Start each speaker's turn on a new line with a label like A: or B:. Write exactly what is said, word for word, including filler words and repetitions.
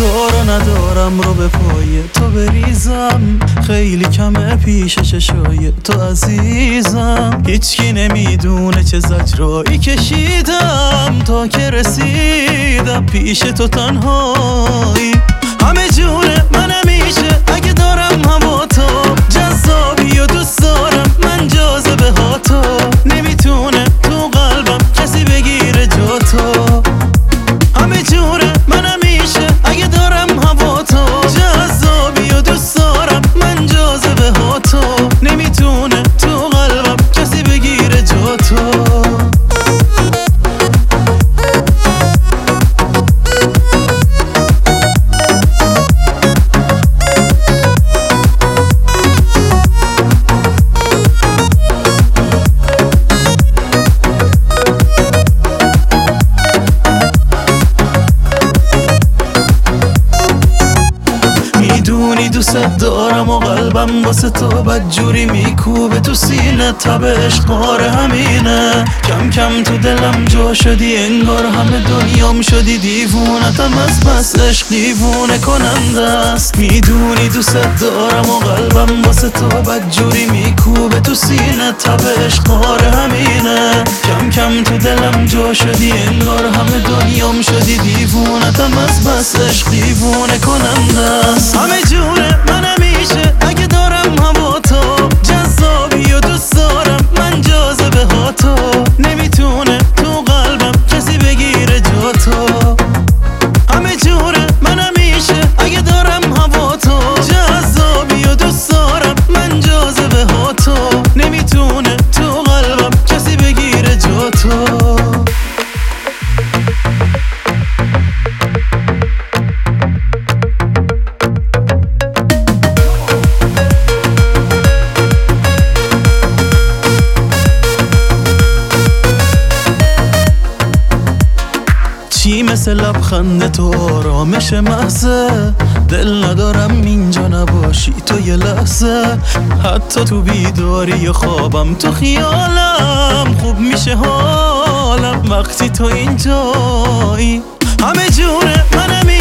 A: تو رو ندارم رو به پای تو بریزم، خیلی کمه پیش چشای تو عزیزم. هیچکی نمیدونه چه زجرایی کشیدم تا که رسیدم پیش تو تنهایی. همه جونه من همیشه اگه دارم هوا تو، جذابی و دوست دارم من جاذبه ها تو. نمیتونه تو قلبم کسی بگیره جا تو. همه جونه من همیشه اگه دارم هوا تو، جذابی و دوست دارم من جاذبه ها تو. نمیتونه تو قلبم کسی بگیره جا تو. دوست دارم و قلبم واسه تو بدجوری میکوبه تو سینه، تب عشق قاره همینه. کم کم تو دلم جا شدی انگار همه دنیام شدی دیوونتم از بس عشق دیوونه کننده است. میدونی دوست دارم و قلبم واسه تو بدجوری میکوبه تو سینه، تب عشق قاره همینه. کم کم تو دلم جا شدی انگار همه دنیام شدی دیوونتم از بس عشق دیوونه کننده است. همه جونه من همیشه اگه دارم هوا تو، جذابی و دوست دارم من جاذبه ها تو. نمیتونه تو قلبم کسی بگیره جا تو. همه جوره من همیشه اگه دارم هوا تو، جذابی و دوست دارم من جاذبه ها تو. نمیتونه تو قلبم کسی بگیره جا تو. چی مثل لبخند تو آرامش محضه، دل ندارم اینجا نباشی تو یه لحظه. حتی تو بیداری خوابم تو خیالم خوب میشه حالم وقتی تو اینجایی. همه جونه من